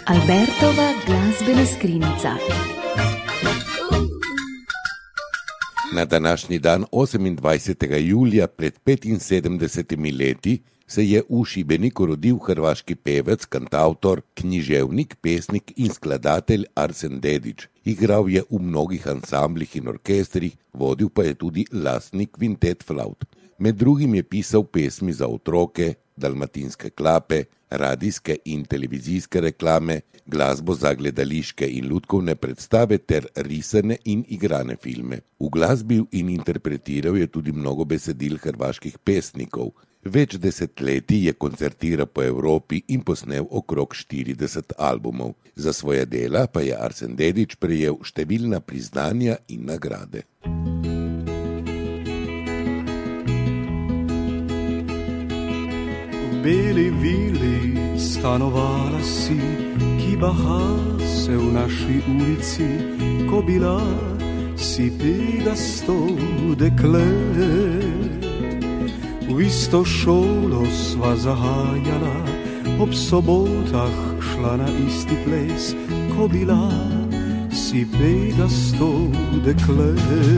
Albertova glasbena skrinjica. Na današnji dan, 28. julija pred 75 leti, se je v Šibeniku rodil hrvaški pevec, kantavtor, književnik, pesnik in skladatelj Arsen Dedić. Igral je v mnogih ansamblih in orkestrih, vodil pa je tudi lastni kvintet flavt. Med drugim je pisal pesmi za otroke, dalmatinske klape, radijske in televizijske reklame, glasbo za gledališke in lutkovne predstave ter risane in igrane filme. Uglasbil in interpretiral je tudi mnogo besedil hrvaških pesnikov. Več desetletij je koncertiral po Evropi in posnel okrog 40 albumov. Za svoje dela pa je Arsen Dedić prejel številna priznanja in nagrade. V beli vili stanovala si, ki baha se v naši ulici, ko bila si pegasto dekle. V isto šolo sva zahajala, ob sobotah šla na isti ples, ko bila si pegasto dekle.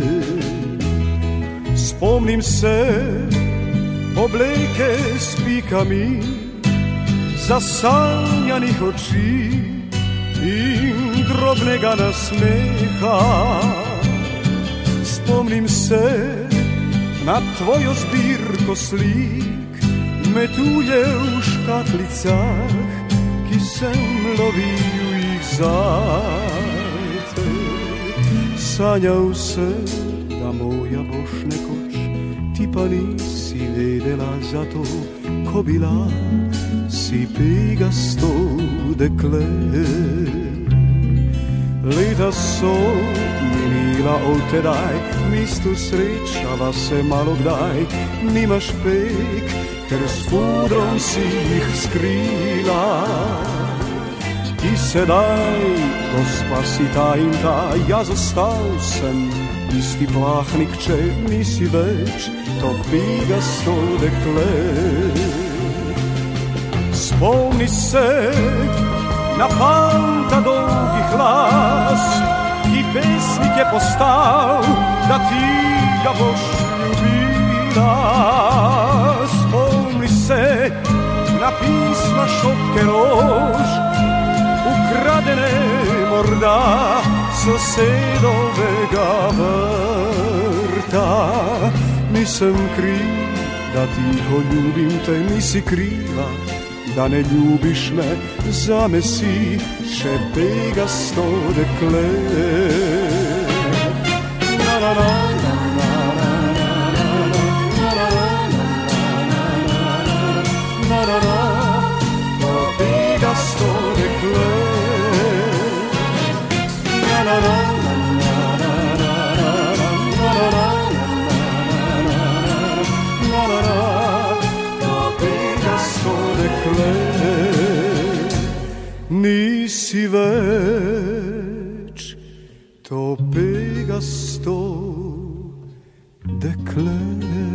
Spomnim se obleke s pikami, zasanjanih oči in drobnega nasmeha. Spomnim se na tvojo zbirko slik, metulje v škatlicah, ki sem lovil jih zate. Sanjal se, da moja boš nekoč, ti pa nisi vedela za to, ko bila si pegasto dekle. Leta so minila od tedaj, mestu srečava se malo kdaj. Nimaš pek, ker s pudrom si jih skrila. Ti sedaj, gospa si ta in ta, jaz ostal sem isti plahnik, če nisi več to pegasto dekle. Spomni se na fanta dolgih las, ki pesnik je postal, da ti ga boš ljubila. Spomni se na pisma šopke rož, ukradene morda sosedovega vrta. Nisem kriv, da tiho ljubim te, nisi kriva, da ne ljubiš me, zame si še pegasto dekle. Pegasto dekle. Nisi več to pegasto dekle.